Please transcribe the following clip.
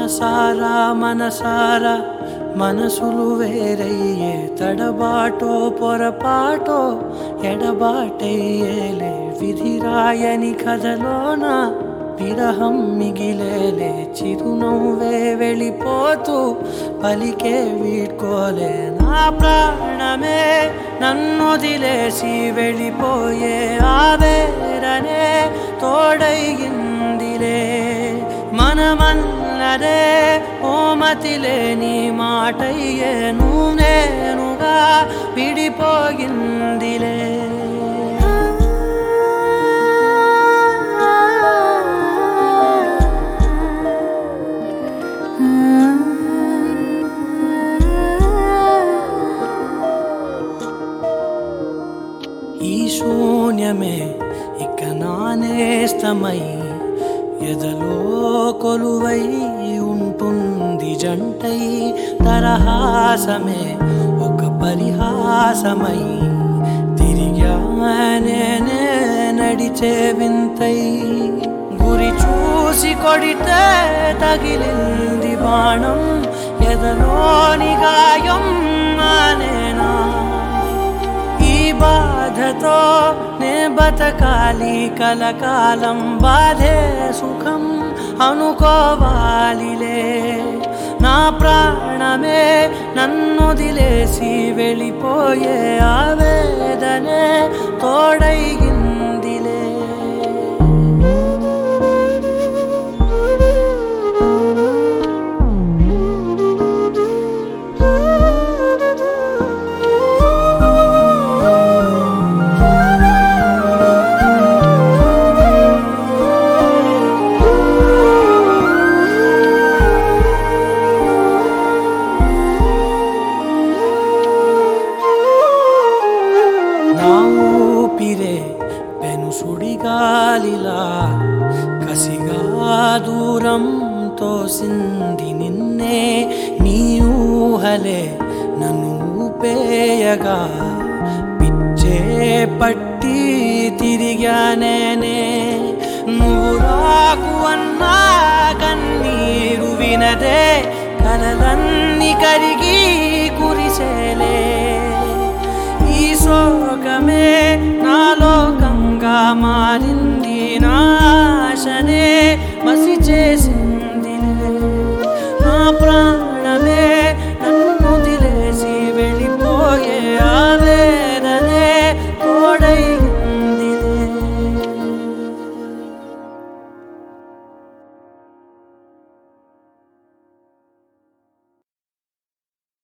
మనసారా మనసారా మనసులు వేరయ్యే తడబాటో పొరపాటో ఎడబాటయ్యేలే విధిరాయని కథలోన విరహం మిగిలేలే చిరునవ్వే వెళ్ళిపోతూ పలికే వీడ్కోలే నా ప్రాణమే నన్నొదిలేసి వెళ్ళిపోయే ఆవేదనే తోడైందిలే మనమన్నదే ఓ మతిలేని మాటయ్యేను నేనుగా విడిపోయిందిలే ఈ శూన్యమే ఇక నానేస్తమై ఎదలో కొలువై ఉంటుంది జంటై తరహాసమే ఒక పరిహాసమై తిరిగానే నడిచే వింతై గురి చూసి కొడితే తగిలింది బాణం ఎదలోని గాయం మానేనా ఈ బాధతో నే బతకాలి కలకాలం బాధే సుఖం అనుకోవాలిలే నా ప్రాణమే నన్నొదిలేసి వెళ్ళిపోయే ఆవేదనే తోడైందిలే ఊపిరే పెను సుడిగాలిలా కసిగా దూరం తోసింది నిన్నే నీ ఊహలే నన్ను ఊపేయగా పిచ్చే పట్టి తిరిగానే నువ్వు రాకు అన్నా కన్నీరు వినదే కలలన్నీ కరిగి కురిసేలే ఈ శోకమే నా లోకంగా మారింది నా ఆశనే మసి చేసి